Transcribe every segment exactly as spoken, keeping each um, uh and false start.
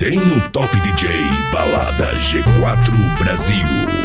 Tem no Top D J Balada G quatro Brasil.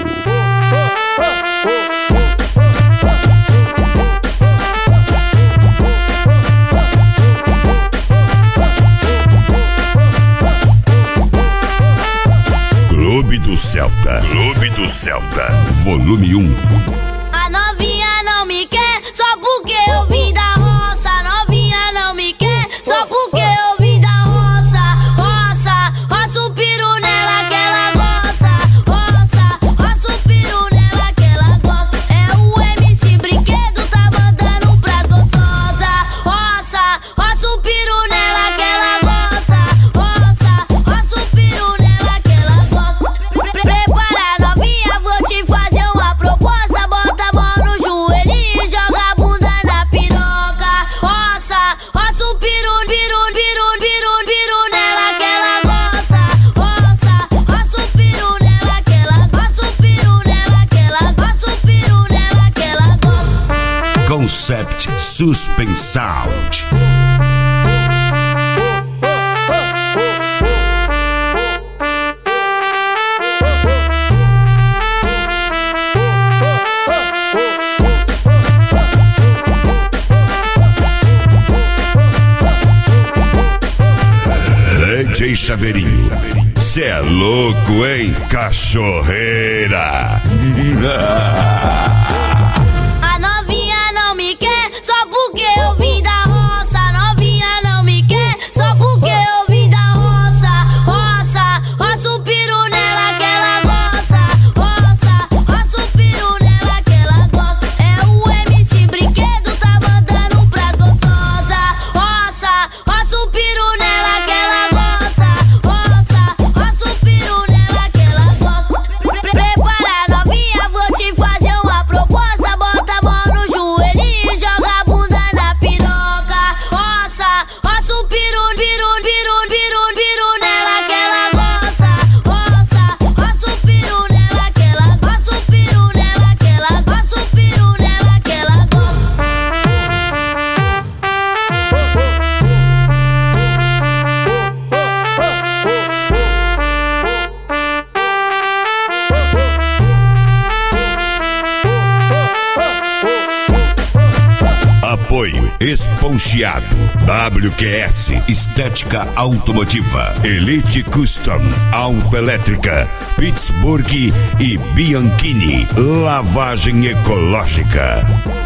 Clube do Celta. Clube do Celta. Volume um. A novinha não me quer só porque eu vim da roça. A novinha não me quer só porque eu vim da roça. Roça, roça o peru nela que ela gosta. Roça, roça o peru nela que ela gosta. É o M C Brinquedo, tá mandando pra gostosa. Roça, roça o peru nela que ela gosta. Roça, roça o peru nela que ela gosta. Prepara novinha, vou te fazer uma proposta. Bota a mão no joelho e joga a bunda na piroca. Roça, roça o peru, peru, peru, peru, peru nela que ela gosta. Roça, roça o peru nela que ela gosta. O peru nela que ela gosta. O peru nela que ela gosta. Concept Suspense Sound. D J Chaveirinho, cê é louco, hein, cachorreira? A novinha não me quer só porque eu vim da roça. A novinha não me quer só porque eu vim da roça. Roça, roça o peru nela que ela gosta. Roça, roça o peru nela que ela gosta. É o M C Brinquedo, tá mandando pra gostosa. Roça, roça o peru nela que ela gosta. Roça, roça o peru nela que ela gosta. Prepara novinha, vou te fazer uma proposta. Bota a mão no joelho e joga a bunda na piroca. Roça, roça o peru, peru, peru, peru, peru nela que ela gosta. Roça, roça o peru nela que ela gosta. O peru nela que ela gosta. O peru nela que ela gosta. Apoio Esponcheado, W Q S Estética Automotiva, Elite Custom, Autoelétrica, Pittsburgh e Bianchini, Lavagem Ecológica.